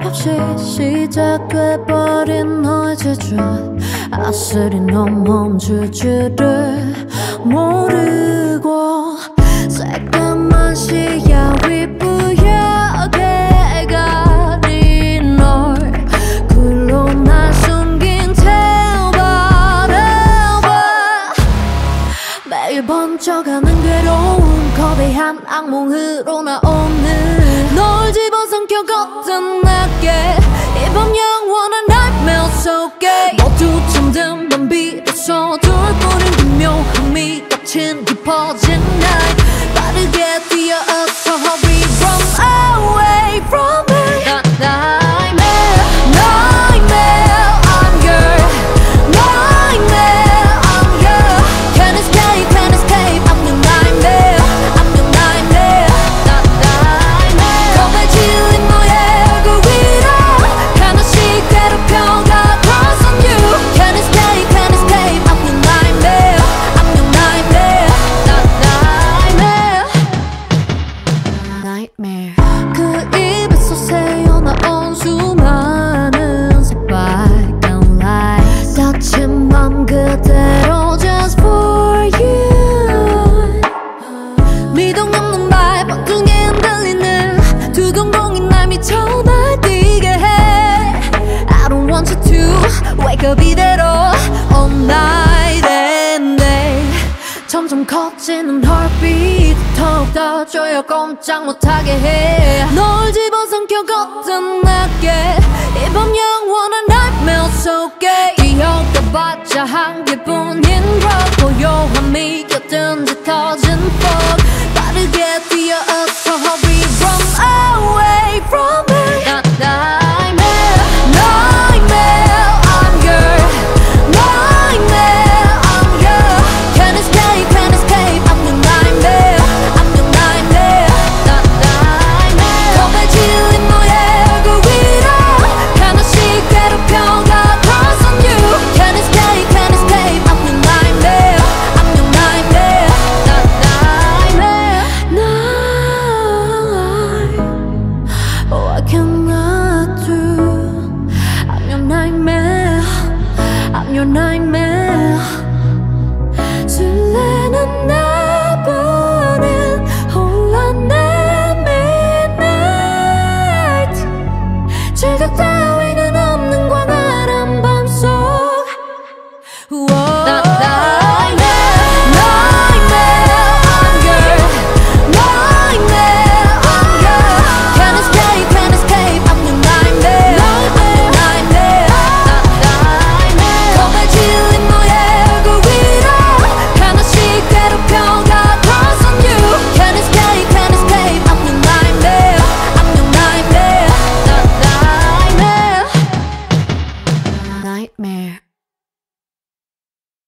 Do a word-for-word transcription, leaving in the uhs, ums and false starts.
없이 시작돼버린 너의 제주 아슬이 넌 멈출 줄을 모르고 새까만 시야 윗부여게 가린 널 글로 날 숨긴 태워버려봐 매일 번쩍하는 괴로움 거대한 악몽으로 나 오늘 널 집어삼켜걷던 내게 이 밤 영원한 nightmare 속에 모두 잠든 밤 비로소 둘뿐인 분명함이 겹친 깊어진 night 빠르게 뛰어서 hurry run away from me Nightmare, nightmare, I'm your nightmare, I'm your Can't escape, can't escape, I'm your nightmare, I'm your nightmare Nightmare 겁에 질린 너의 얼굴 위로 하나씩 괴롭혀가 cross on you Can't escape, can't escape, I'm your nightmare, I'm your nightmare Nightmare 그 입에서 새어나온 수많은 새빨간 light 다친 맘 그대로 just for you 미동 넘는 발 번둥이 흔들리는 두 동공이 날 미쳐 날뛰게 해 I don't want you to wake up 이대로 all night and day 점점 커지는 heartbeat 더욱더 조여 꼼짝 못하게 해 널 집어삼켜걷던 내게 이 밤 영원한 nightmare 속에 기억해봤자 한 개뿐인 drug 고요함이 곁든 짙어진 fog 빠르게 뛰어서 hurry run away from me Nightmare, nightmare, I'm your nightmare, I'm your Can't escape, can't escape, I'm your nightmare, I'm your nightmare Nightmare 겁에 질린 너의 얼굴 위로 하나씩 괴롭혀가 cross on you Can't escape, can't escape, I'm your nightmare, I'm your nightmare Nightmare, night What can I do? I'm your nightmare, I'm your nightmare 설레는 나보낸 혼란의 midnight 즐겁다